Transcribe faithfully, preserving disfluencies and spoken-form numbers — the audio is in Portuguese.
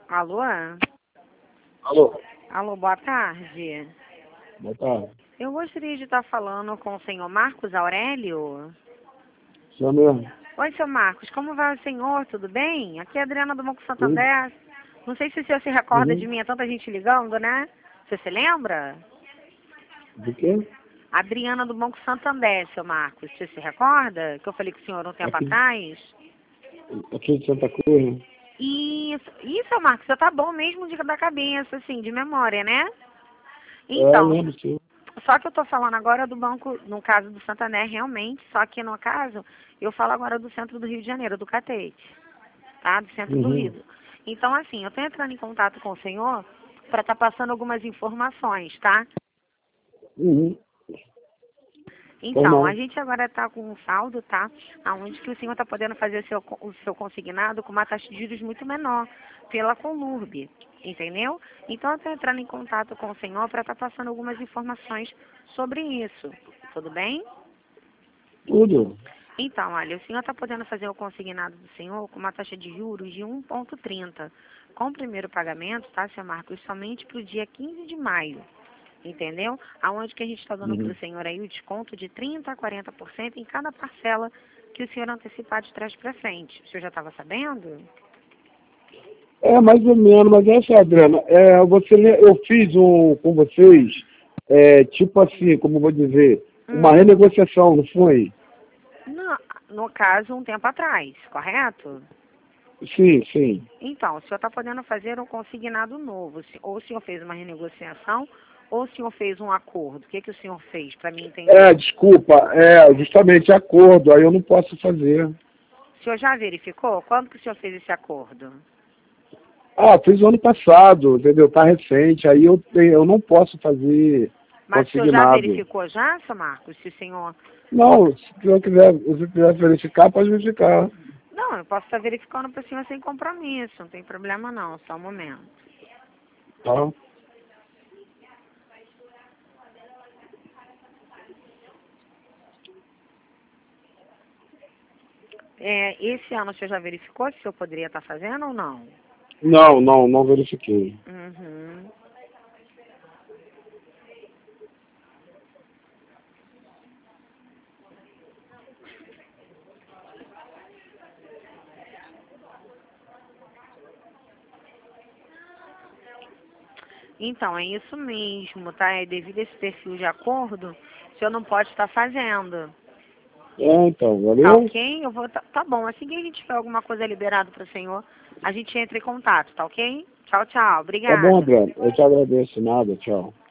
Alô? Alô? Alô, boa tarde. Boa tarde. Eu gostaria de estar falando com o senhor Marcos Aurélio. Sou mesmo? Oi, seu Marcos, como vai o senhor? Tudo bem? Aqui é a Adriana do Banco Tudo? Santander. Não sei se o senhor se recorda de Uhum. mim, é tanta gente ligando, né? Você se lembra? De quê? Adriana do Banco Santander, seu Marcos. Você se recorda? Que eu falei com o senhor um tempo Aqui, atrás? aqui de Santa Cruz, né? Isso, isso, seu Marcos, você tá bom mesmo de, da cabeça, assim, de memória, né? É, Então, lembro sim. só que eu tô falando agora do banco, no caso do Santander, realmente, só que no caso, eu falo agora do centro do Rio de Janeiro, do Catete, tá? Do centro do Uhum. Rio. Então, assim, eu tô entrando em contato com o senhor para estar passando algumas informações, tá? Uhum. Pois Então, a não. gente agora está com um saldo, tá? Onde que o senhor está podendo fazer o seu, o seu consignado com uma taxa de juros muito menor, pela Conlurb, entendeu? Então, eu estou entrando em contato com o senhor para estar passando algumas informações sobre isso, tudo bem? Tudo. Então, olha, o senhor está podendo fazer o consignado do senhor com uma taxa de juros de um vírgula trinta. Com o primeiro pagamento, tá, seu Marcos, somente para o dia quinze de maio. Entendeu? Aonde que a gente está dando para Uhum. o senhor aí o desconto de trinta a quarenta por cento em cada parcela que o senhor antecipar de trás para frente. O senhor já estava sabendo? É, mais ou menos, mas essa, Adriana, é, você, le- eu fiz um com vocês, é, tipo assim, como eu vou dizer, uma Hum. renegociação, não foi? No, no caso, um tempo atrás, correto? Sim, sim. Então, o senhor está podendo fazer um consignado novo. Se- Ou o senhor fez uma renegociação, ou o senhor fez um acordo. O que, que o senhor fez, para mim É, entender? desculpa, é justamente acordo, aí eu não posso fazer. O senhor já verificou? Quando que o senhor fez esse acordo? Ah, fiz o ano passado, entendeu? Tá recente, aí eu, tenho, eu não posso fazer Mas o senhor já consignado. verificou já, seu Marcos? Se o senhor... Não, se eu quiser, se quiser verificar, pode verificar. Não, eu posso estar verificando para o senhor sem compromisso. Não tem problema não, só um momento. Tá? É, esse ano o senhor já verificou se o senhor poderia estar fazendo ou não? Não, não, não verifiquei. Uhum. Então, é isso mesmo, tá? É devido a esse perfil de acordo, o senhor não pode estar fazendo. É, então, Tá valeu? ok? Eu vou. Tá, tá bom. Assim que a gente tiver alguma coisa liberada para o senhor, a gente entra em contato, tá ok? Tchau, tchau. Tá bom, Obrigada. Adriano. Eu te agradeço. Nada, tchau.